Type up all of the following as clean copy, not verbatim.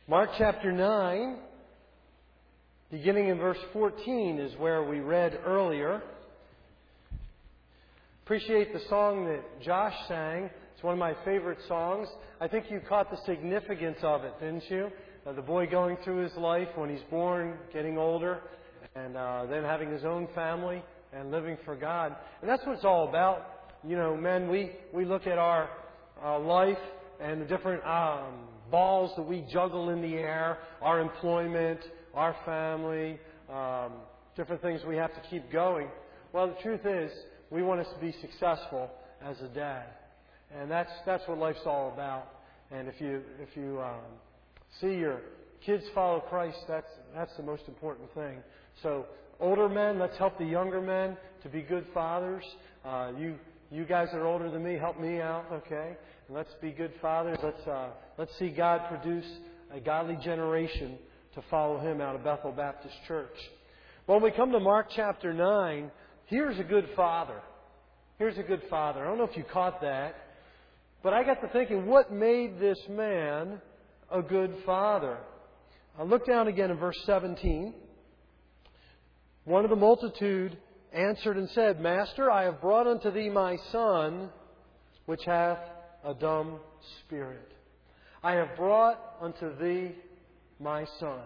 Mark chapter 9, beginning in verse 14, is where we read earlier. Appreciate the song that Josh sang. It's one of my favorite songs. I think you caught the significance of it, didn't you? The boy going through his life when he's born, getting older, and then having his own family and living for God. And that's what it's all about. You know, men, we look at our life and the different balls that we juggle in the air, our employment, our family, different things we have to keep going. Well, the truth is, we want us to be successful as a dad. And that's what life's all about. And if you see your kids follow Christ, that's the most important thing. So, older men, let's help the younger men to be good fathers. You guys that are older than me, help me out, okay? And let's be good fathers. Let's see God produce a godly generation to follow Him out of Bethel Baptist Church. When we come to Mark chapter 9, here's a good father. Here's a good father. I don't know if you caught that, but I got to thinking, what made this man a good father? I'll look down again in verse 17. One of the multitude answered and said, Master, I have brought unto thee my son, which hath a dumb spirit. I have brought unto thee my son.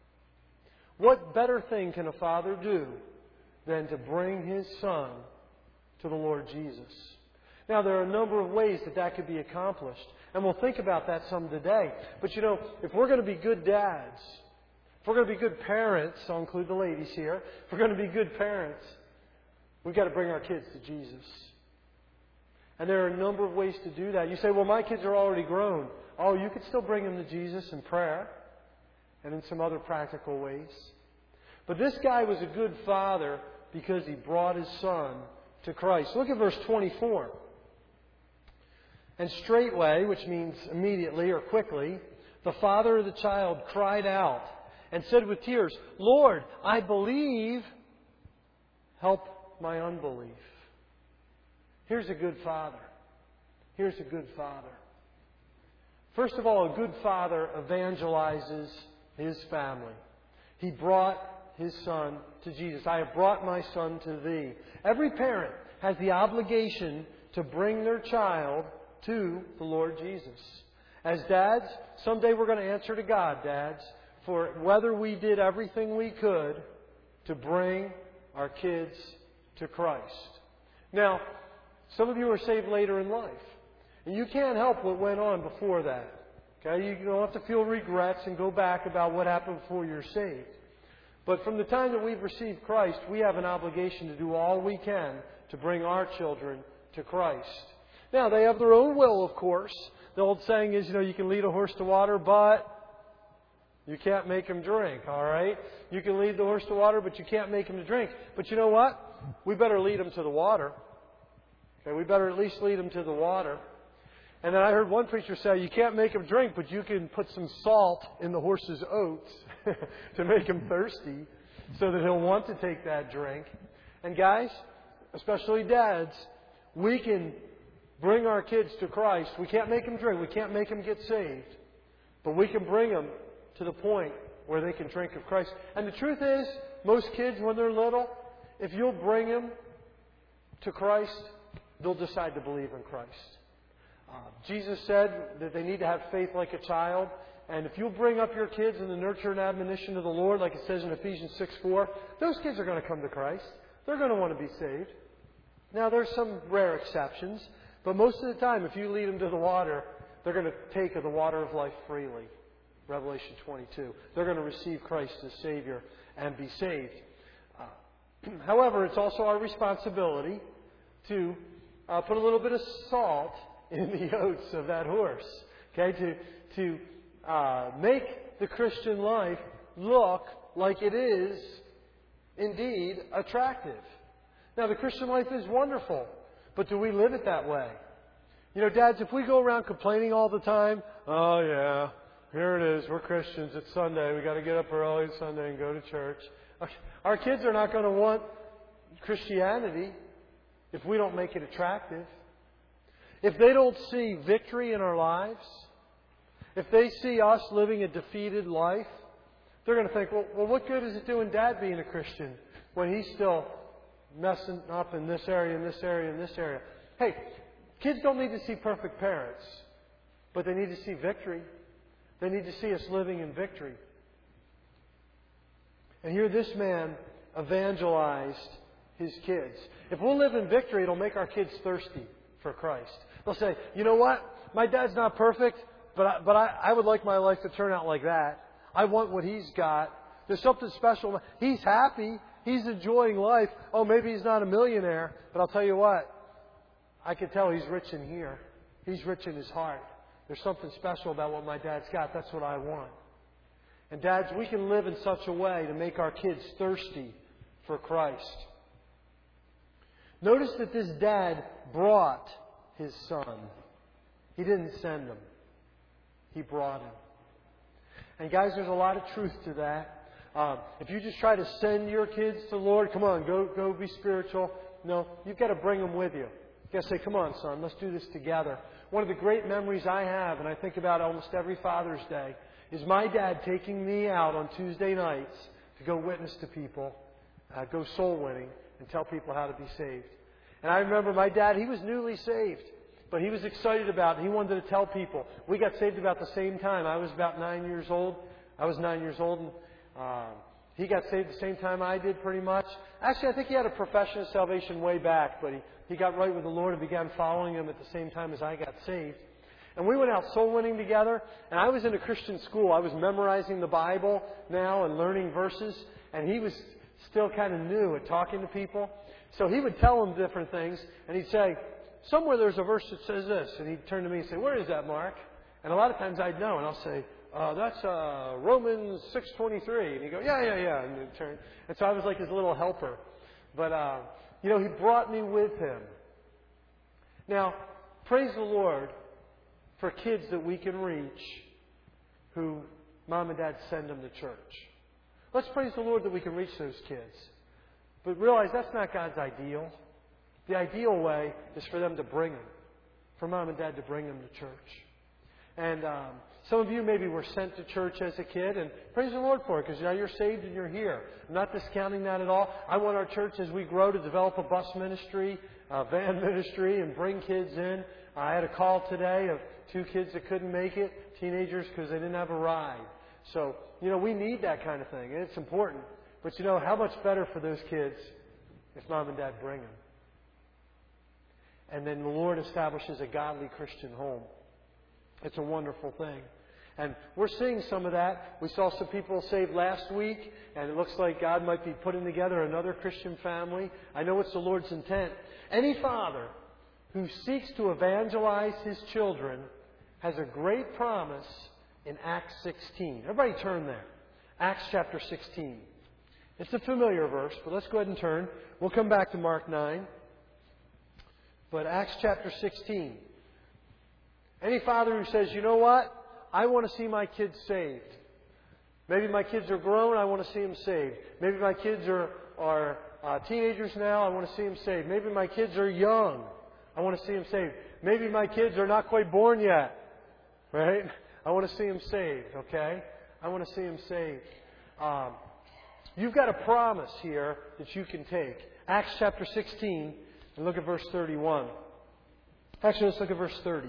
What better thing can a father do than to bring his son to the Lord Jesus? Now, there are a number of ways that could be accomplished. And we'll think about that some today. But you know, if we're going to be good dads, if we're going to be good parents, I'll include the ladies here, if we're going to be good parents, we've got to bring our kids to Jesus. And there are a number of ways to do that. You say, well, my kids are already grown. Oh, you could still bring them to Jesus in prayer and in some other practical ways. But this guy was a good father because he brought his son to Christ. Look at verse 24. And straightway, which means immediately or quickly, the father of the child cried out and said with tears, Lord, I believe, help my unbelief. Here's a good father. Here's a good father. First of all, a good father evangelizes his family. He brought his son to Jesus. I have brought my son to thee. Every parent has the obligation to bring their child to the Lord Jesus. As dads, someday we're going to answer to God, dads, for whether we did everything we could to bring our kids to Christ. Now, some of you are saved later in life, and you can't help what went on before that. Okay, you don't have to feel regrets and go back about what happened before you're saved. But from the time that we've received Christ, we have an obligation to do all we can to bring our children to Christ. Now, they have their own will, of course. The old saying is, you can lead a horse to water, but you can't make him drink, all right? You can lead the horse to water, but you can't make him to drink. But you know what? We better lead him to the water. Okay, we better at least lead him to the water. And then I heard one preacher say, you can't make him drink, but you can put some salt in the horse's oats to make him thirsty so that he'll want to take that drink. And guys, especially dads, we can bring our kids to Christ. We can't make them drink. We can't make them get saved. But we can bring them to the point where they can drink of Christ. And the truth is, most kids, when they're little, if you'll bring them to Christ, they'll decide to believe in Christ. Jesus said that they need to have faith like a child. And if you'll bring up your kids in the nurture and admonition of the Lord, like it says in Ephesians 6:4, those kids are going to come to Christ. They're going to want to be saved. Now, there's some rare exceptions. But most of the time, if you lead them to the water, they're going to take of the water of life freely. Revelation 22. They're going to receive Christ as Savior and be saved. However, it's also our responsibility to put a little bit of salt in the oats of that horse. Okay, to make the Christian life look like it is indeed attractive. Now, the Christian life is wonderful, but do we live it that way? Dads, if we go around complaining all the time, oh yeah, here it is, we're Christians, it's Sunday, we got to get up early on Sunday and go to church. Our kids are not going to want Christianity if we don't make it attractive. If they don't see victory in our lives, If they see us living a defeated life, they're going to think, well, what good is it doing Dad being a Christian when he's still messing up in this area, in this area, in this area? Hey, kids don't need to see perfect parents, but they need to see victory. They need to see us living in victory. And here this man evangelized his kids. If we'll live in victory, it'll make our kids thirsty for Christ. They'll say, you know what? My dad's not perfect, but I would like my life to turn out like that. I want what he's got. There's something special. He's happy. He's enjoying life. Oh, maybe he's not a millionaire, but I'll tell you what. I can tell he's rich in here. He's rich in his heart. There's something special about what my dad's got. That's what I want. And dads, we can live in such a way to make our kids thirsty for Christ. Notice that this dad brought his son. He didn't send him. He brought him. And guys, there's a lot of truth to that. If you just try to send your kids to the Lord, come on, go be spiritual. No, you've got to bring them with you. You've got to say, come on, son, let's do this together. One of the great memories I have, and I think about almost every Father's Day, is my dad taking me out on Tuesday nights to go witness to people, go soul winning, and tell people how to be saved. And I remember my dad, he was newly saved, but he was excited about it. He wanted to tell people. We got saved about the same time. I was about 9 years old. I was 9 years old, and he got saved the same time I did, pretty much. Actually, I think he had a profession of salvation way back, but he got right with the Lord and began following Him at the same time as I got saved. And we went out soul winning together, and I was in a Christian school. I was memorizing the Bible now and learning verses, and he was still kind of new at talking to people. So he would tell them different things, and he'd say, somewhere there's a verse that says this. And he'd turn to me and say, where is that, Mark? And a lot of times I'd know, and I'll say, that's Romans 6:23. And he'd go, yeah. And he'd turn. And so I was like his little helper. But, he brought me with him. Now, praise the Lord for kids that we can reach who mom and dad send them to church. Let's praise the Lord that we can reach those kids. But realize that's not God's ideal. The ideal way is for them to bring them. For mom and dad to bring them to church. And some of you maybe were sent to church as a kid, and praise the Lord for it, because now you're saved and you're here. I'm not discounting that at all. I want our church, as we grow, to develop a bus ministry, a van ministry, and bring kids in. I had a call today of 2 kids that couldn't make it, teenagers, because they didn't have a ride. So, we need that kind of thing, and it's important. But how much better for those kids if mom and dad bring them. And then the Lord establishes a godly Christian home. It's a wonderful thing. And we're seeing some of that. We saw some people saved last week, and it looks like God might be putting together another Christian family. I know it's the Lord's intent. Any father who seeks to evangelize his children has a great promise in Acts 16. Everybody turn there. Acts chapter 16. It's a familiar verse, but let's go ahead and turn. We'll come back to Mark 9. But Acts chapter 16. Any father who says, you know what? I want to see my kids saved. Maybe my kids are grown, I want to see them saved. Maybe my kids are teenagers now, I want to see them saved. Maybe my kids are young, I want to see them saved. Maybe my kids are not quite born yet. Right? I want to see them saved, okay? I want to see them saved. You've got a promise here that you can take. Acts chapter 16, and look at verse 31. Actually, let's look at verse 30.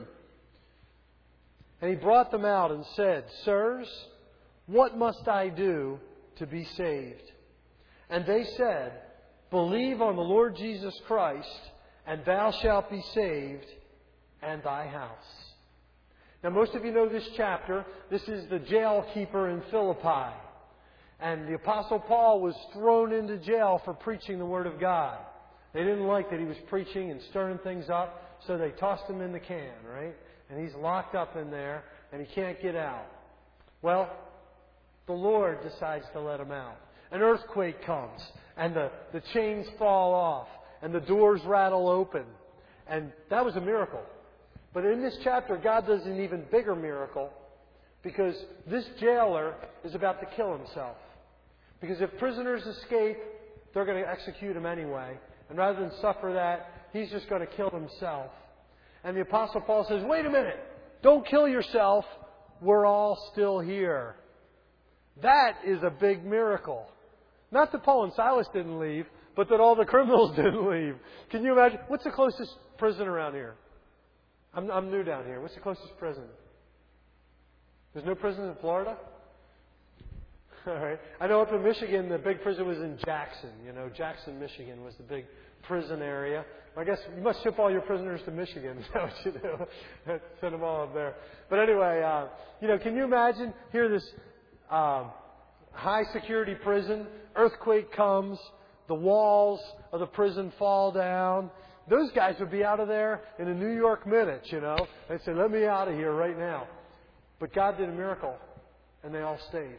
And he brought them out and said, Sirs, what must I do to be saved? And they said, Believe on the Lord Jesus Christ, and thou shalt be saved, and thy house. Now, most of you know this chapter. This is the jail keeper in Philippi. And the Apostle Paul was thrown into jail for preaching the Word of God. They didn't like that he was preaching and stirring things up, so they tossed him in the can, right? And he's locked up in there, and he can't get out. Well, the Lord decides to let him out. An earthquake comes, and the chains fall off, and the doors rattle open. And that was a miracle. But in this chapter, God does an even bigger miracle, because this jailer is about to kill himself. Because if prisoners escape, they're going to execute him anyway. And rather than suffer that, he's just going to kill himself. And the Apostle Paul says, wait a minute, don't kill yourself. we're all still here. That is a big miracle. Not that Paul and Silas didn't leave, but that all the criminals didn't leave. Can you imagine? What's the closest prison around here? I'm new down here. What's the closest prison? There's no prison in Florida? All right. I know up in Michigan, the big prison was in Jackson. Jackson, Michigan was the big prison area. I guess you must ship all your prisoners to Michigan. Is that what you do? Send them all up there. But anyway, can you imagine here this high security prison? Earthquake comes, the walls of the prison fall down. Those guys would be out of there in a New York minute. They'd say, "Let me out of here right now." But God did a miracle, and they all stayed.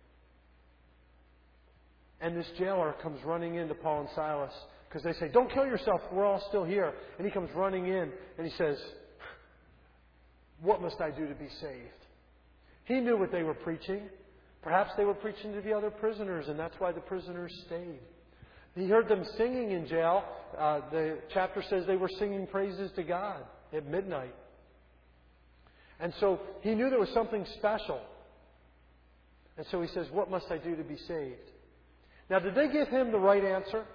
And this jailer comes running into Paul and Silas because they say, "Don't kill yourself, we're all still here." And he comes running in and he says, "What must I do to be saved?" He knew what they were preaching. Perhaps they were preaching to the other prisoners, and that's why the prisoners stayed. He heard them singing in jail. The chapter says they were singing praises to God at midnight. And so he knew there was something special. And so he says, "What must I do to be saved?" Now, did they give him the right answer?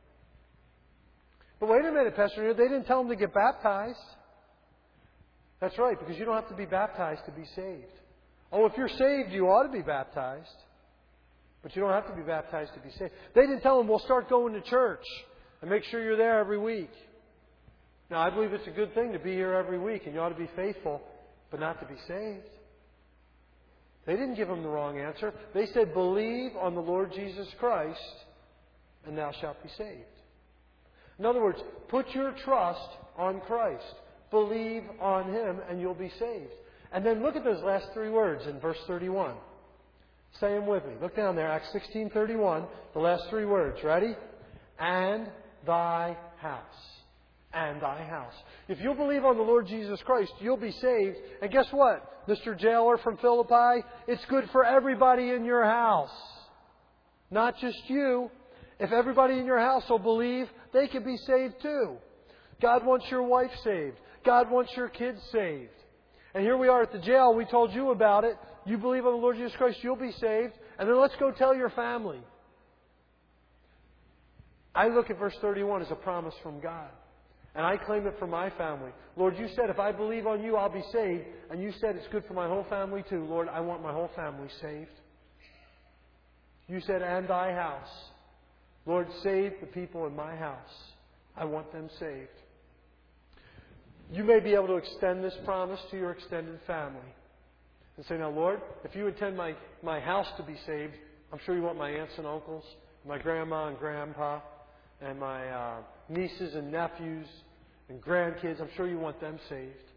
But wait a minute, Pastor. They didn't tell him to get baptized. That's right, because you don't have to be baptized to be saved. Oh, if you're saved, you ought to be baptized. But you don't have to be baptized to be saved. They didn't tell him, "Well, start going to church and make sure you're there every week." Now, I believe it's a good thing to be here every week, and you ought to be faithful, but not to be saved. They didn't give him the wrong answer. They said, "Believe on the Lord Jesus Christ, and thou shalt be saved." In other words, put your trust on Christ. Believe on Him, and you'll be saved. And then look at those last three words in verse 31. Say them with me. Look down there, Acts 16:31, the last three words. Ready? "And thy house." And thy house. If you'll believe on the Lord Jesus Christ, you'll be saved. And guess what, Mr. Jailer from Philippi? It's good for everybody in your house. Not just you. If everybody in your house will believe, they can be saved too. God wants your wife saved. God wants your kids saved. And here we are at the jail. We told you about it. You believe on the Lord Jesus Christ, you'll be saved. And then let's go tell your family. I look at verse 31 as a promise from God. And I claim it for my family. Lord, you said if I believe on you, I'll be saved. And you said it's good for my whole family too. Lord, I want my whole family saved. You said, "And thy house." Lord, save the people in my house. I want them saved. You may be able to extend this promise to your extended family. And say, "Now, Lord, if you intend my house to be saved, I'm sure you want my aunts and uncles, my grandma and grandpa, and my nieces and nephews and grandkids. I'm sure you want them saved.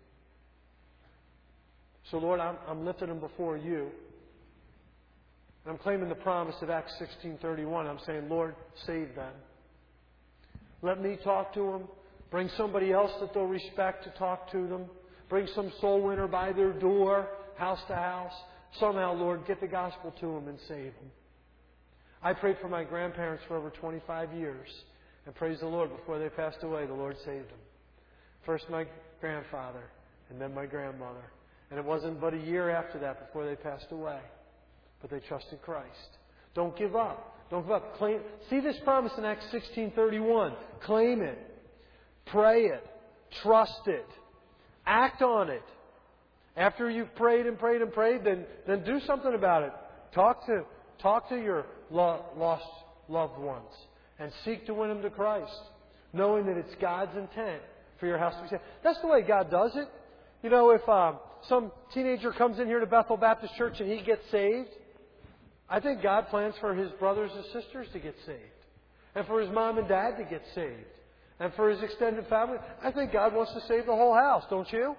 So, Lord, I'm lifting them before you. And I'm claiming the promise of Acts 16:31. I'm saying, Lord, save them. Let me talk to them. Bring somebody else that they'll respect to talk to them. Bring some soul winner by their door, house to house. Somehow, Lord, get the gospel to them and save them. I prayed for my grandparents for over 25 years. And praise the Lord, before they passed away, the Lord saved them. First my grandfather, and then my grandmother. And it wasn't but a year after that before they passed away. But they trusted Christ. Don't give up. Don't give up. Claim. See this promise in Acts 16:31. Claim it. Pray it. Trust it. Act on it. After you've prayed and prayed and prayed, then do something about it. Talk to your lost loved ones and seek to win them to Christ, knowing that it's God's intent for your house to be saved. That's the way God does it. You know, if some teenager comes in here to Bethel Baptist Church and he gets saved, I think God plans for his brothers and sisters to get saved, and for his mom and dad to get saved, and for his extended family. I think God wants to save the whole house, don't you?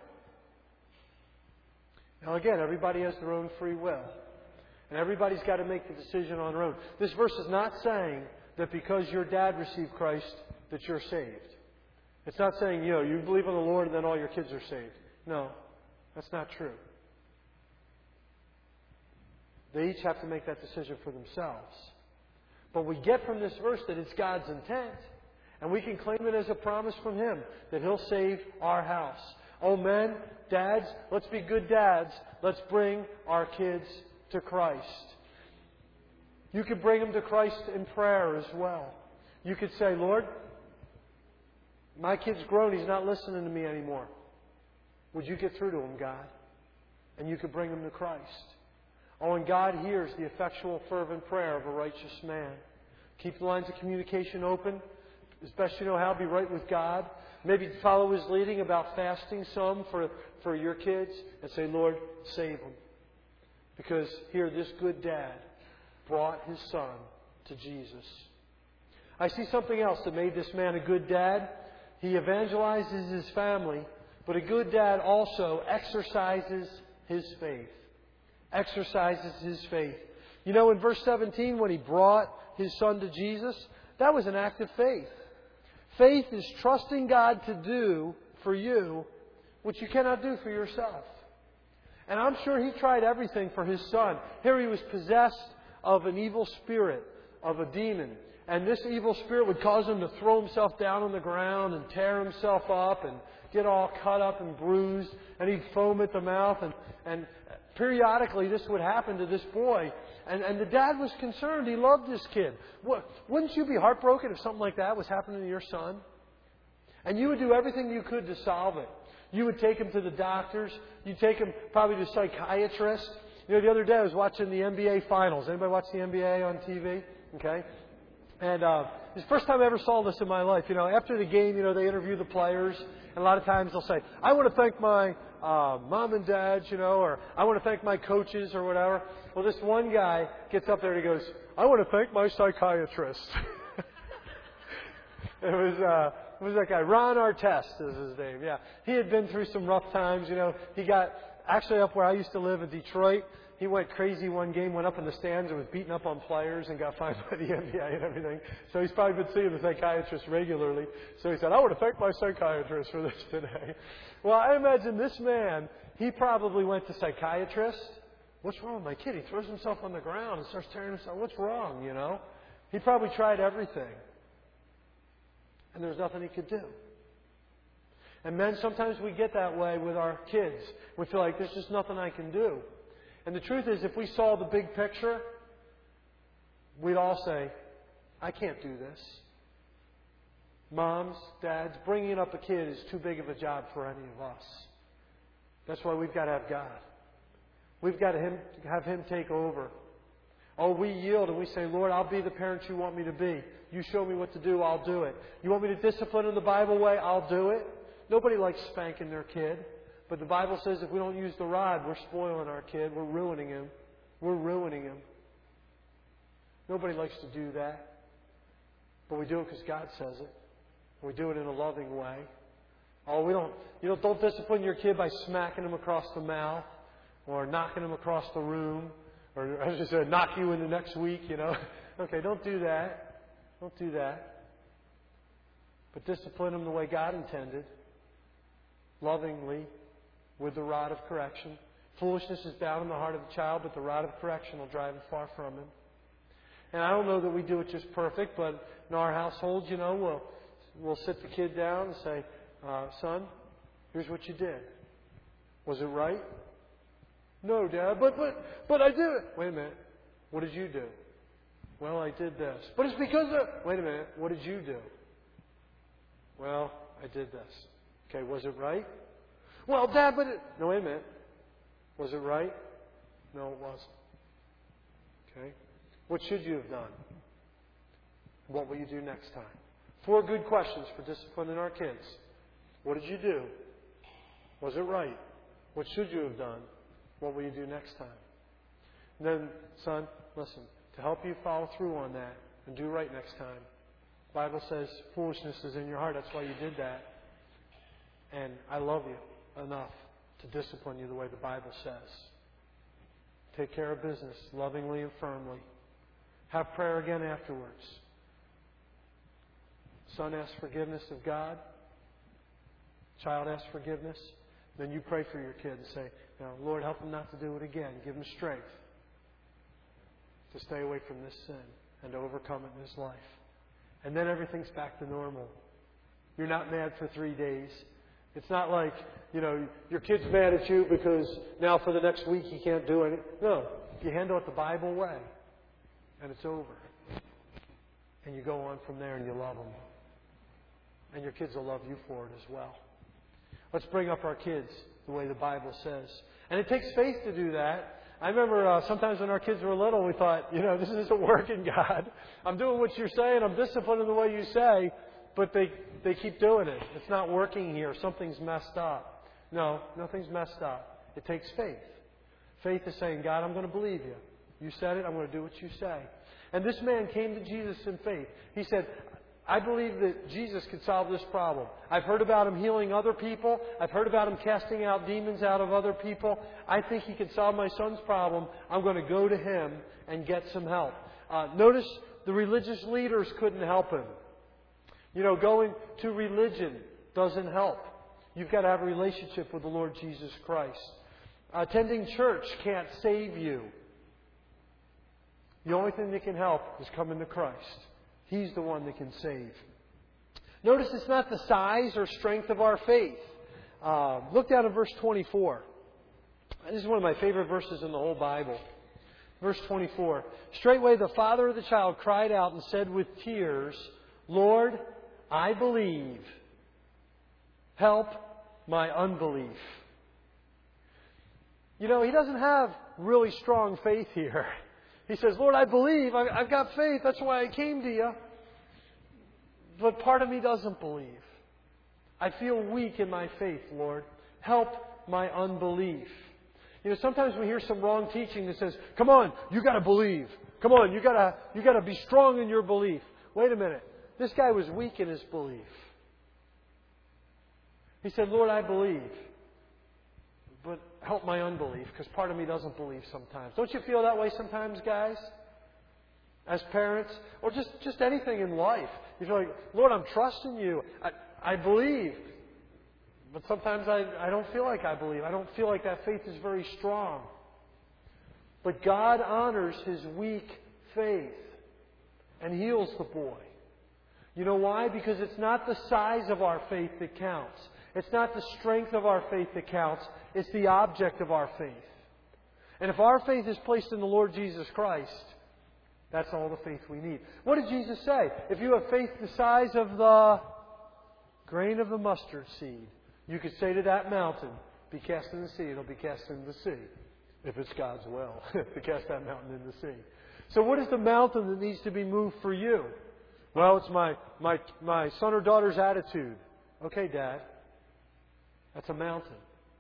Now again, everybody has their own free will. And everybody's got to make the decision on their own. This verse is not saying that because your dad received Christ that you're saved. It's not saying, you believe in the Lord and then all your kids are saved. No, that's not true. They each have to make that decision for themselves. But we get from this verse that it's God's intent. And we can claim it as a promise from Him that He'll save our house. Oh, men, dads, let's be good dads. Let's bring our kids to Christ. You could bring them to Christ in prayer as well. You could say, Lord, my kid's grown. He's not listening to me anymore. Would you get through to him, God? And you could bring him to Christ. Oh, and God hears the effectual, fervent prayer of a righteous man. Keep the lines of communication open. As best you know how, be right with God. Maybe follow His leading about fasting some for your kids. And say, Lord, save them. Because here, this good dad brought his son to Jesus. I see something else that made this man a good dad. He evangelizes his family, but a good dad also exercises his faith. Exercises his faith. You know, in verse 17, when he brought his son to Jesus, that was an act of faith. Faith is trusting God to do for you what you cannot do for yourself. And I'm sure he tried everything for his son. Here he was possessed of an evil spirit, of a demon. And this evil spirit would cause him to throw himself down on the ground and tear himself up and get all cut up and bruised. And he'd foam at the mouth. And periodically this would happen to this boy. And the dad was concerned. He loved this kid. Wouldn't you be heartbroken if something like that was happening to your son? And you would do everything you could to solve it. You would take him to the doctors. You'd take him probably to a psychiatrist. You know, the other day I was watching the NBA Finals. Anybody watch the NBA on TV? Okay. And it's the first time I ever saw this in my life. You know, after the game, you know, they interview the players. And a lot of times they'll say, I want to thank my mom and dad, you know, or I want to thank my coaches or whatever. Well, this one guy gets up there and he goes, I want to thank my psychiatrist. It was that guy, Ron Artest is his name. Yeah, he had been through some rough times. You know, he got actually up where I used to live in Detroit. He went crazy one game, went up in the stands and was beating up on players and got fined by the NBA and everything. So he's probably been seeing the psychiatrist regularly. So he said, I want to thank my psychiatrist for this today. Well, I imagine this man, he probably went to psychiatrist. What's wrong with my kid? He throws himself on the ground and starts tearing himself. What's wrong, you know? He probably tried everything. And there's nothing he could do. And men, sometimes we get that way with our kids. We feel like there's just nothing I can do. And the truth is, if we saw the big picture, we'd all say, I can't do this. Moms, dads, bringing up a kid is too big of a job for any of us. That's why we've got to have God. We've got to have Him take over. Oh, we yield and we say, Lord, I'll be the parent you want me to be. You show me what to do, I'll do it. You want me to discipline in the Bible way, I'll do it. Nobody likes spanking their kid. But the Bible says if we don't use the rod, we're spoiling our kid. We're ruining him. We're ruining him. Nobody likes to do that. But we do it because God says it. We do it in a loving way. Oh, don't discipline your kid by smacking him across the mouth or knocking him across the room or, as I said, knock you in the next week, you know. Okay, don't do that. Don't do that. But discipline him the way God intended. Lovingly. With the rod of correction. Foolishness is bound in the heart of the child, but the rod of correction will drive it far from him. And I don't know that we do it just perfect, but in our household, you know, we'll sit the kid down and say, son, here's what you did. Was it right? No, Dad, but I did it. Wait a minute. What did you do? Well, I did this. But it's because of... Wait a minute. What did you do? Well, I did this. Okay, was it right? Well, Dad, but... No, wait a minute. Was it right? No, it wasn't. Okay? What should you have done? What will you do next time? 4 good questions for disciplining our kids. What did you do? Was it right? What should you have done? What will you do next time? And then, son, listen, to help you follow through on that and do right next time, the Bible says foolishness is in your heart. That's why you did that. And I love you enough to discipline you the way the Bible says. Take care of business lovingly and firmly. Have prayer again afterwards. Son asks forgiveness of God. Child asks forgiveness. Then you pray for your kid and say, now, Lord, help him not to do it again. Give him strength to stay away from this sin and to overcome it in his life. And then everything's back to normal. You're not mad for 3 days. It's not like, your kid's mad at you because now for the next week he can't do anything. No, you handle it the Bible way, and it's over. And you go on from there and you love them. And your kids will love you for it as well. Let's bring up our kids the way the Bible says. And it takes faith to do that. I remember sometimes when our kids were little, we thought, this isn't working, God. I'm doing what you're saying. I'm disciplining the way you say. But they keep doing it. It's not working here. Something's messed up. No, nothing's messed up. It takes faith. Faith is saying, God, I'm going to believe you. You said it. I'm going to do what you say. And this man came to Jesus in faith. He said, I believe that Jesus could solve this problem. I've heard about Him healing other people. I've heard about Him casting out demons out of other people. I think He could solve my son's problem. I'm going to go to Him and get some help. Notice the religious leaders couldn't help him. Going to religion doesn't help. You've got to have a relationship with the Lord Jesus Christ. Attending church can't save you. The only thing that can help is coming to Christ. He's the one that can save. Notice it's not the size or strength of our faith. Look down at verse 24. This is one of my favorite verses in the whole Bible. Verse 24. Straightway the father of the child cried out and said with tears, Lord, I believe. Help my unbelief. He doesn't have really strong faith here. He says, Lord, I believe. I've got faith. That's why I came to you. But part of me doesn't believe. I feel weak in my faith, Lord. Help my unbelief. Sometimes we hear some wrong teaching that says, come on, you got to believe. Come on, you got to be strong in your belief. Wait a minute. This guy was weak in his belief. He said, Lord, I believe. But help my unbelief, because part of me doesn't believe sometimes. Don't you feel that way sometimes, guys? As parents? Or just anything in life. You feel like, Lord, I'm trusting you. I believe. But sometimes I don't feel like I believe. I don't feel like that faith is very strong. But God honors his weak faith and heals the boy. You know why? Because it's not the size of our faith that counts. It's not the strength of our faith that counts. It's the object of our faith. And if our faith is placed in the Lord Jesus Christ, that's all the faith we need. What did Jesus say? If you have faith the size of the grain of the mustard seed, you could say to that mountain, be cast in the sea. It'll be cast in the sea. If it's God's will, to cast that mountain in the sea. So what is the mountain that needs to be moved for you? Well, it's my son or daughter's attitude. Okay, Dad. That's a mountain.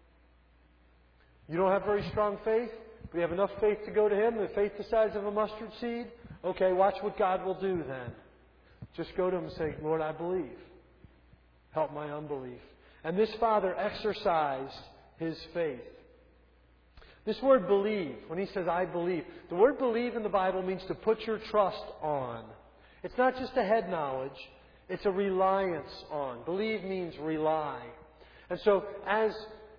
You don't have very strong faith, but you have enough faith to go to Him, the faith the size of a mustard seed? Okay, watch what God will do then. Just go to Him and say, Lord, I believe. Help my unbelief. And this father exercised his faith. This word believe, when he says, I believe, the word believe in the Bible means to put your trust on. It's not just a head knowledge, it's a reliance on. Believe means rely. And so, as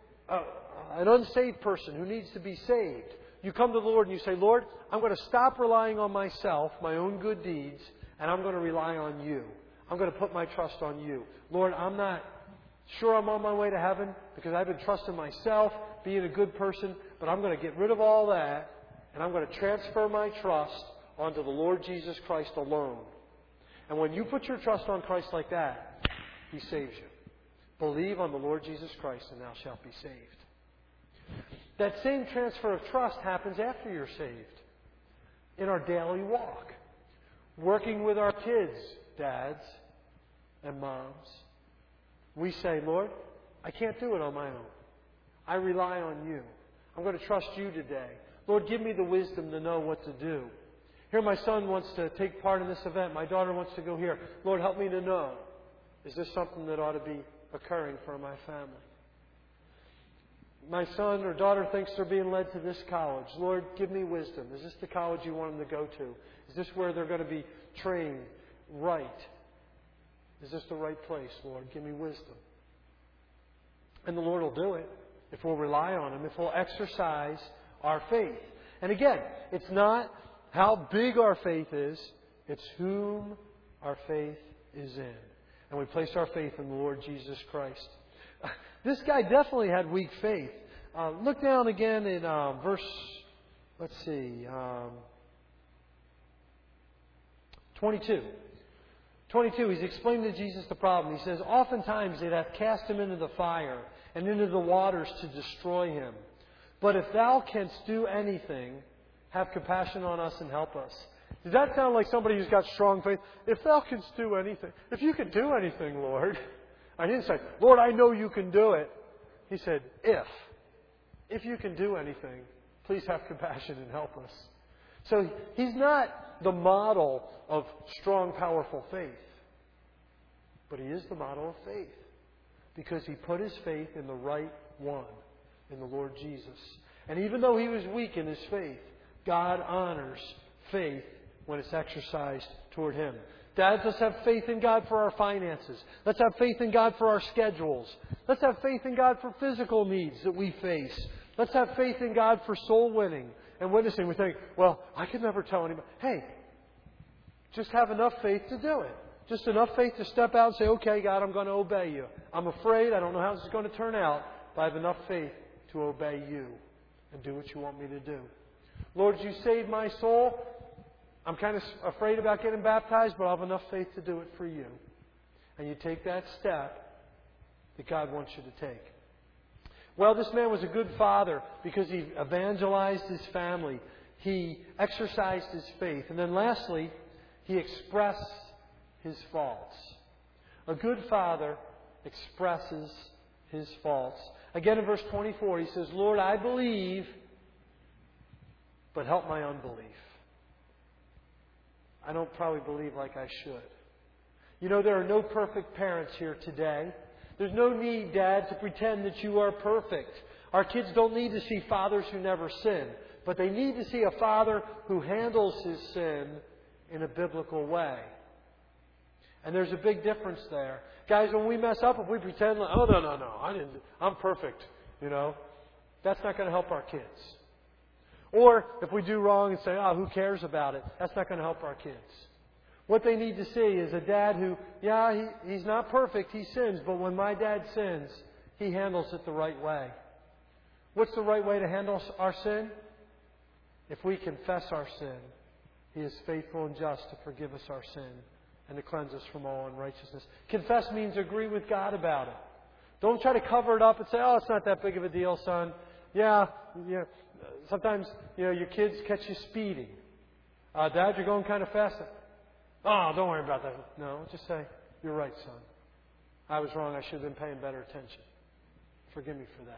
an unsaved person who needs to be saved, you come to the Lord and you say, Lord, I'm going to stop relying on myself, my own good deeds, and I'm going to rely on you. I'm going to put my trust on you. Lord, I'm not sure I'm on my way to heaven because I've been trusting myself, being a good person, but I'm going to get rid of all that and I'm going to transfer my trust onto the Lord Jesus Christ alone. And when you put your trust on Christ like that, He saves you. Believe on the Lord Jesus Christ and thou shalt be saved. That same transfer of trust happens after you're saved. In our daily walk. Working with our kids, dads and moms. We say, Lord, I can't do it on my own. I rely on you. I'm going to trust you today. Lord, give me the wisdom to know what to do. Here my son wants to take part in this event. My daughter wants to go here. Lord, help me to know. Is this something that ought to be occurring for my family? My son or daughter thinks they're being led to this college. Lord, give me wisdom. Is this the college you want them to go to? Is this where they're going to be trained right? Is this the right place, Lord? Give me wisdom. And the Lord will do it if we'll rely on Him, if we'll exercise our faith. And again, it's not how big our faith is, it's whom our faith is in. And we place our faith in the Lord Jesus Christ. This guy definitely had weak faith. Look down again in verse, let's see, 22. 22, he's explaining to Jesus the problem. He says, oftentimes they'd have cast him into the fire and into the waters to destroy him. But if thou canst do anything, have compassion on us and help us. Does that sound like somebody who's got strong faith? If thou canst do anything. If you can do anything, Lord. I didn't say, Lord, I know you can do it. He said, if. If you can do anything, please have compassion and help us. So he's not the model of strong, powerful faith. But he is the model of faith. Because he put his faith in the right one, in the Lord Jesus. And even though he was weak in his faith, God honors faith when it's exercised toward him. Dads, let's have faith in God for our finances. Let's have faith in God for our schedules. Let's have faith in God for physical needs that we face. Let's have faith in God for soul winning and witnessing. We think, well, I could never tell anybody. Hey, just have enough faith to do it. Just enough faith to step out and say, okay, God, I'm going to obey you. I'm afraid. I don't know how this is going to turn out. But I have enough faith to obey you and do what you want me to do. Lord, you saved my soul. I'm kind of afraid about getting baptized, but I have enough faith to do it for you. And you take that step that God wants you to take. Well, this man was a good father because he evangelized his family. He exercised his faith. And then lastly, he expressed his faults. A good father expresses his faults. Again in verse 24, he says, Lord, I believe, but help my unbelief. I don't probably believe like I should. You know, there are no perfect parents here today. There's no need, Dad, to pretend that you are perfect. Our kids don't need to see fathers who never sin, but they need to see a father who handles his sin in a biblical way. And there's a big difference there. Guys, when we mess up, if we pretend, like, oh, no, I'm perfect, you know, that's not going to help our kids. Or if we do wrong and say, who cares about it? That's not going to help our kids. What they need to see is a dad who, he's not perfect, he sins, but when my dad sins, he handles it the right way. What's the right way to handle our sin? If we confess our sin, he is faithful and just to forgive us our sin and to cleanse us from all unrighteousness. Confess means agree with God about it. Don't try to cover it up and say, it's not that big of a deal, son. Yeah. Sometimes, your kids catch you speeding. Dad, you're going kind of fast. Don't worry about that. No, just say, you're right, son. I was wrong. I should have been paying better attention. Forgive me for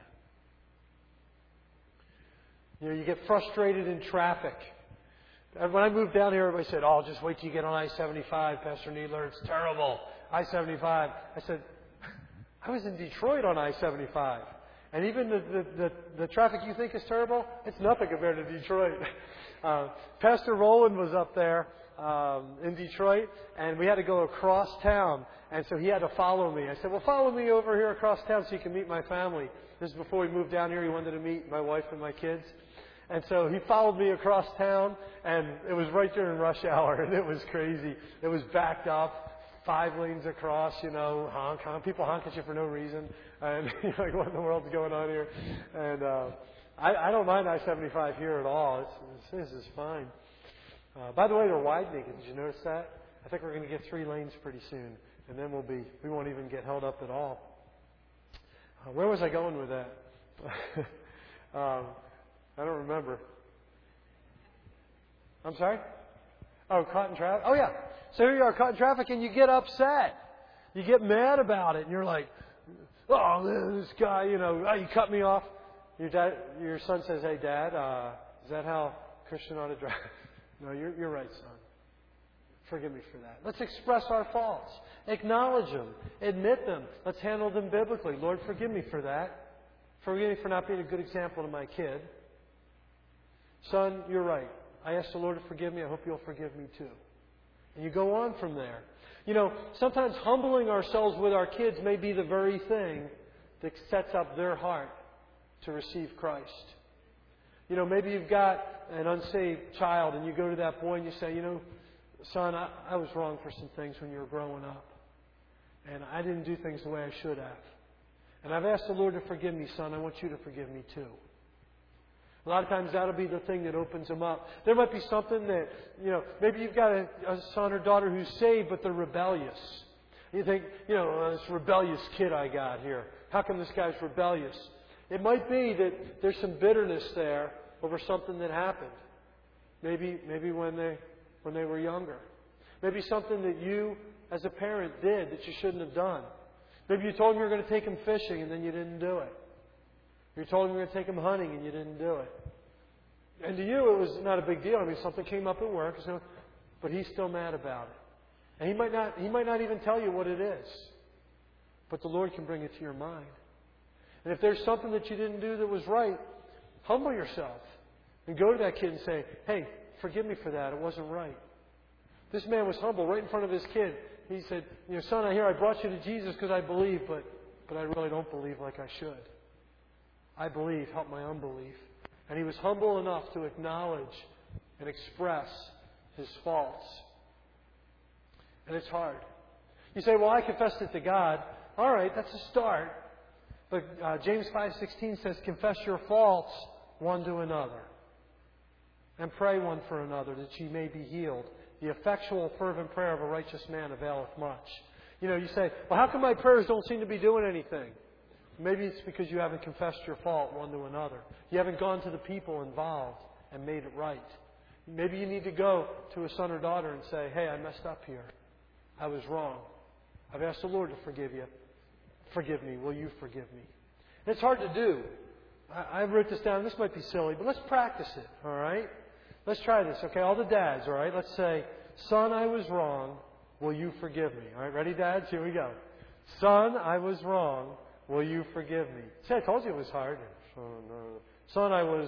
that. You get frustrated in traffic. When I moved down here, everybody said, just wait till you get on I-75, Pastor Needler. It's terrible. I-75. I said, I was in Detroit on I-75. And even the traffic you think is terrible, it's nothing compared to Detroit. Pastor Roland was up there in Detroit, and we had to go across town. And so he had to follow me. I said, well, follow me over here across town so you can meet my family. This is before we moved down here. He wanted to meet my wife and my kids. And so he followed me across town, and it was right during rush hour, and it was crazy. It was backed up. 5 lanes across, honk. People honk at you for no reason. And you're like, what in the world's going on here? And I don't mind I-75 here at all. This is fine. By the way, they're widening. Did you notice that? I think we're going to get 3 lanes pretty soon. And then we won't even get held up at all. Where was I going with that? I don't remember. I'm sorry? Caught in traffic? Oh, yeah. So here you are caught in traffic and you get upset. You get mad about it. And you're like, this guy, you cut me off. Your son says, hey, Dad, is that how a Christian ought to drive? No, you're right, son. Forgive me for that. Let's express our faults. Acknowledge them. Admit them. Let's handle them biblically. Lord, forgive me for that. Forgive me for not being a good example to my kid. Son, you're right. I ask the Lord to forgive me. I hope you'll forgive me too. And you go on from there. Sometimes humbling ourselves with our kids may be the very thing that sets up their heart to receive Christ. Maybe you've got an unsaved child and you go to that boy and you say, son, I was wrong for some things when you were growing up. And I didn't do things the way I should have. And I've asked the Lord to forgive me, son. I want you to forgive me too. A lot of times that'll be the thing that opens them up. There might be something that, maybe you've got a son or daughter who's saved, but they're rebellious. You think, this rebellious kid I got here. How come this guy's rebellious? It might be that there's some bitterness there over something that happened. Maybe when they were younger. Maybe something that you, as a parent, did that you shouldn't have done. Maybe you told him you were going to take him fishing and then you didn't do it. You told him you were going to take him hunting and you didn't do it. And to you, it was not a big deal. I mean, something came up at work, but he's still mad about it. And he might not even tell you what it is. But the Lord can bring it to your mind. And if there's something that you didn't do that was right, humble yourself. And go to that kid and say, hey, forgive me for that. It wasn't right. This man was humble right in front of his kid. He said, son, I brought you to Jesus because I believe, but I really don't believe like I should. I believe, help my unbelief. And he was humble enough to acknowledge and express his faults. And it's hard. You say, well, I confessed it to God. All right, that's a start. But James 5:16 says, confess your faults one to another. And pray one for another that ye may be healed. The effectual, fervent prayer of a righteous man availeth much. You say, well, how come my prayers don't seem to be doing anything? Maybe it's because you haven't confessed your fault one to another. You haven't gone to the people involved and made it right. Maybe you need to go to a son or daughter and say, hey, I messed up here. I was wrong. I've asked the Lord to forgive you. Forgive me. Will you forgive me? And it's hard to do. I wrote this down. This might be silly, but let's practice it. All right? Let's try this. Okay, all the dads. All right? Let's say, son, I was wrong. Will you forgive me? All right, ready, dads? Here we go. Son, I was wrong. Will you forgive me? See, I told you it was hard. Son, I was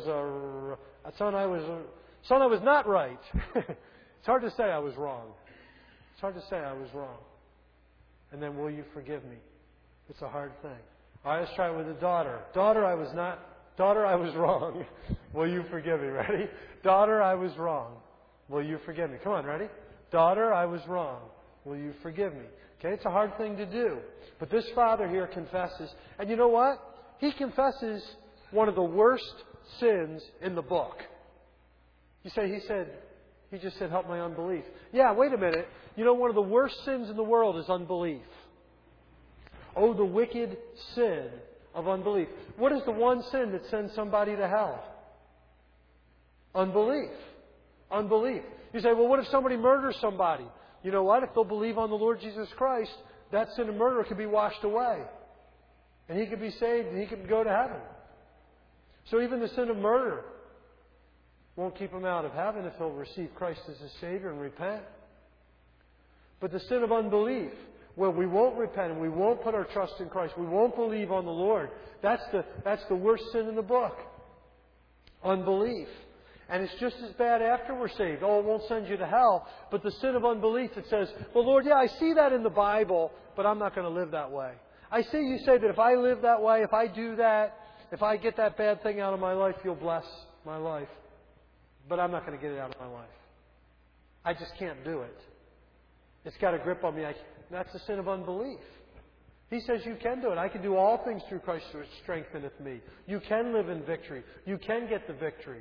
not right. It's hard to say I was wrong. It's hard to say I was wrong. And then, will you forgive me? It's a hard thing. All right, let's try it with a daughter. Daughter, I was wrong. Will you forgive me? Ready? Daughter, I was wrong. Will you forgive me? Come on, ready? Daughter, I was wrong. Will you forgive me? Okay, it's a hard thing to do. But this father here confesses. And you know what? He confesses one of the worst sins in the book. You say, he just said, help my unbelief. Yeah, wait a minute. One of the worst sins in the world is unbelief. Oh, the wicked sin of unbelief. What is the one sin that sends somebody to hell? Unbelief. Unbelief. You say, well, what if somebody murders somebody? You know what? If they'll believe on the Lord Jesus Christ, that sin of murder could be washed away. And he could be saved and he could go to heaven. So even the sin of murder won't keep him out of heaven if he'll receive Christ as his Savior and repent. But the sin of unbelief, where we won't repent and we won't put our trust in Christ, we won't believe on the Lord, that's the worst sin in the book. Unbelief. And it's just as bad after we're saved. Oh, it won't send you to hell. But the sin of unbelief that says, well, Lord, yeah, I see that in the Bible, but I'm not going to live that way. I see you say that if I live that way, if I do that, if I get that bad thing out of my life, you'll bless my life. But I'm not going to get it out of my life. I just can't do it. It's got a grip on me. That's the sin of unbelief. He says you can do it. I can do all things through Christ who strengtheneth me. You can live in victory. You can get the victory.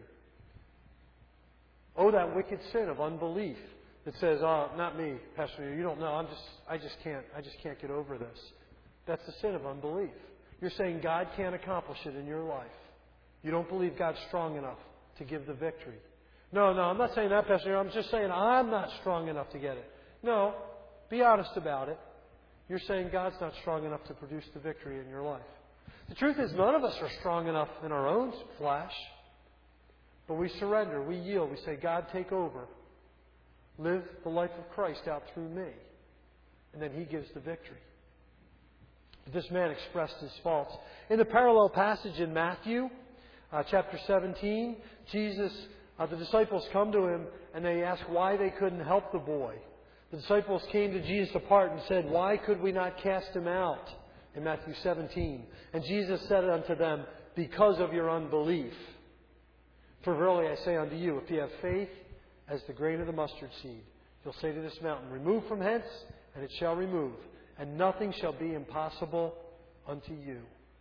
Oh, that wicked sin of unbelief that says, "Oh, not me, Pastor. You don't know. I just can't get over this." That's the sin of unbelief. You're saying God can't accomplish it in your life. You don't believe God's strong enough to give the victory. No, I'm not saying that, Pastor. I'm just saying I'm not strong enough to get it. No, be honest about it. You're saying God's not strong enough to produce the victory in your life. The truth is, none of us are strong enough in our own flesh. But we surrender, we yield, we say, God, take over. Live the life of Christ out through me. And then He gives the victory. This man expressed his faults. In the parallel passage in Matthew, chapter 17, the disciples come to Him and they ask why they couldn't help the boy. The disciples came to Jesus apart and said, why could we not cast him out? In Matthew 17. And Jesus said unto them, because of your unbelief. For verily I say unto you, if you have faith as the grain of the mustard seed, you'll say to this mountain, remove from hence, and it shall remove. And nothing shall be impossible unto you.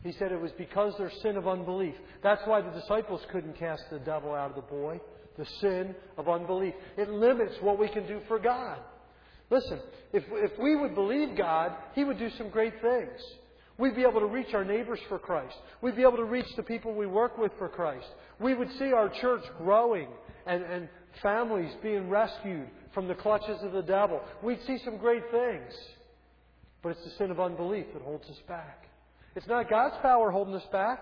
He said it was because their sin of unbelief. That's why the disciples couldn't cast the devil out of the boy. The sin of unbelief. It limits what we can do for God. Listen, if we would believe God, He would do some great things. We'd be able to reach our neighbors for Christ. We'd be able to reach the people we work with for Christ. We would see our church growing and families being rescued from the clutches of the devil. We'd see some great things. But it's the sin of unbelief that holds us back. It's not God's power holding us back.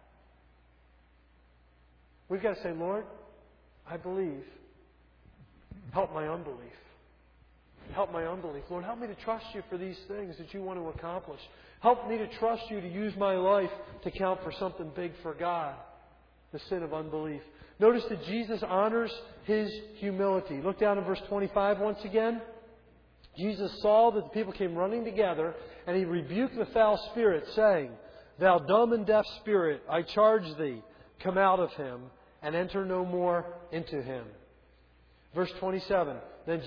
We've got to say, Lord, I believe. Help my unbelief. Help my unbelief. Lord, help me to trust You for these things that You want to accomplish. Help me to trust You to use my life to count for something big for God. The sin of unbelief. Notice that Jesus honors His humility. Look down in verse 25 once again. Jesus saw that the people came running together, and He rebuked the foul spirit, saying, Thou dumb and deaf spirit, I charge thee, come out of him, and enter no more into him. Verse 27. Then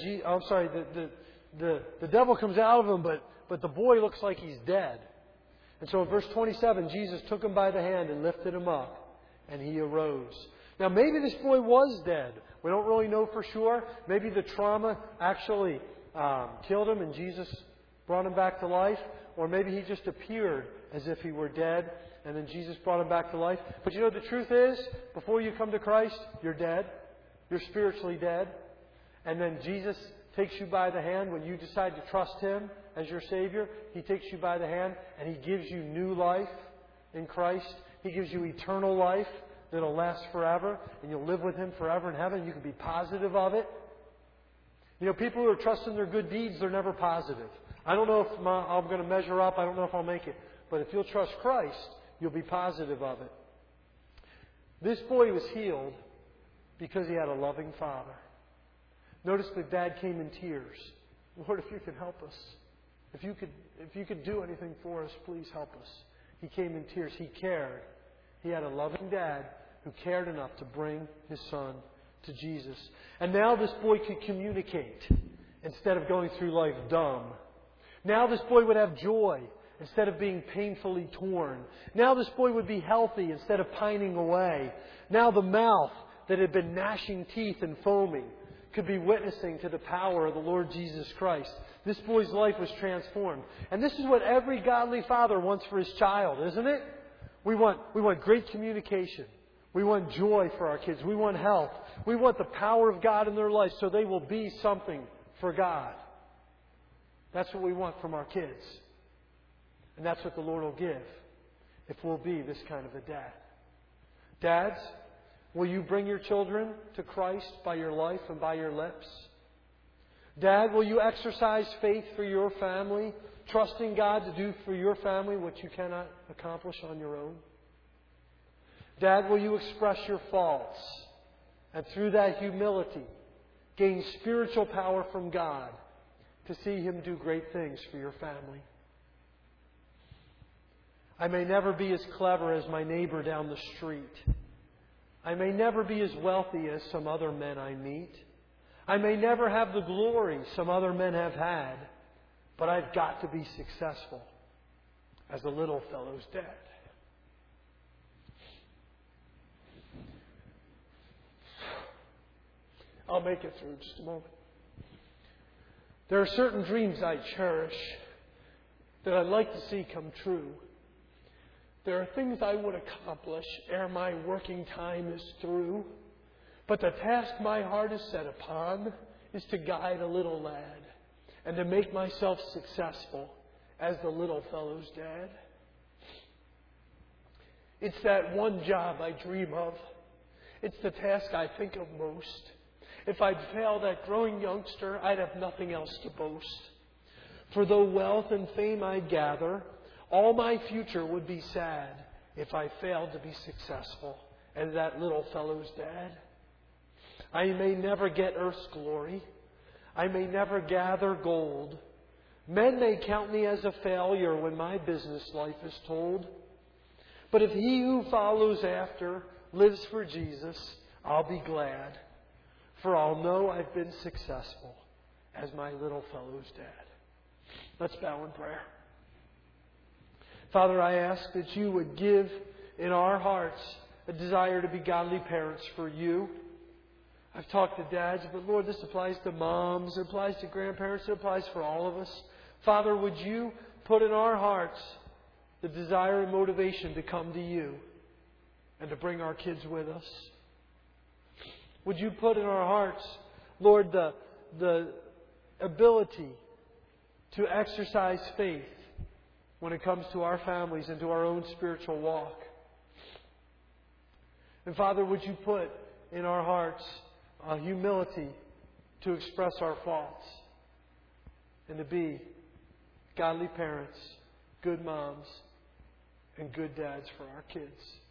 the devil comes out of him, but the boy looks like he's dead. And so in verse 27, Jesus took him by the hand and lifted him up, and he arose. Now maybe this boy was dead. We don't really know for sure. Maybe the trauma actually killed him and Jesus brought him back to life. Or maybe he just appeared as if he were dead and then Jesus brought him back to life. But you know, the truth is, before you come to Christ, you're dead. You're spiritually dead. And then Jesus takes you by the hand when you decide to trust Him as your Savior. He takes you by the hand and He gives you new life in Christ. He gives you eternal life that'll last forever. And you'll live with Him forever in heaven. You can be positive of it. You know, people who are trusting their good deeds, they're never positive. I don't know if I'm going to measure up. I don't know if I'll make it. But if you'll trust Christ, you'll be positive of it. This boy was healed because he had a loving father. Notice that Dad came in tears. Lord, if You could help us. If you could do anything for us, please help us. He came in tears. He cared. He had a loving dad who cared enough to bring his son to Jesus. And now this boy could communicate instead of going through life dumb. Now this boy would have joy instead of being painfully torn. Now this boy would be healthy instead of pining away. Now the mouth that had been gnashing teeth and foaming could be witnessing to the power of the Lord Jesus Christ. This boy's life was transformed. And this is what every godly father wants for his child, isn't it? We want great communication. We want joy for our kids. We want health. We want the power of God in their life so they will be something for God. That's what we want from our kids. And that's what the Lord will give if we'll be this kind of a dad. Dads, will you bring your children to Christ by your life and by your lips? Dad, will you exercise faith for your family, trusting God to do for your family what you cannot accomplish on your own? Dad, will you express your faults and through that humility gain spiritual power from God to see Him do great things for your family? I may never be as clever as my neighbor down the street. I may never be as wealthy as some other men I meet. I may never have the glory some other men have had. But I've got to be successful as the little fellow's dad. I'll make it through just a moment. There are certain dreams I cherish that I'd like to see come true. There are things I would accomplish ere my working time is through. But the task my heart is set upon is to guide a little lad and to make myself successful as the little fellow's dad. It's that one job I dream of. It's the task I think of most. If I'd fail that growing youngster, I'd have nothing else to boast. For though wealth and fame I'd gather, all my future would be sad if I failed to be successful as that little fellow's dad. I may never get earth's glory. I may never gather gold. Men may count me as a failure when my business life is told. But if he who follows after lives for Jesus, I'll be glad. For I'll know I've been successful as my little fellow's dad. Let's bow in prayer. Father, I ask that you would give in our hearts a desire to be godly parents for you. I've talked to dads, but Lord, this applies to moms, it applies to grandparents, it applies for all of us. Father, would you put in our hearts the desire and motivation to come to you and to bring our kids with us? Would you put in our hearts, Lord, the ability to exercise faith when it comes to our families and to our own spiritual walk? And Father, would you put in our hearts a humility to express our faults and to be godly parents, good moms, and good dads for our kids.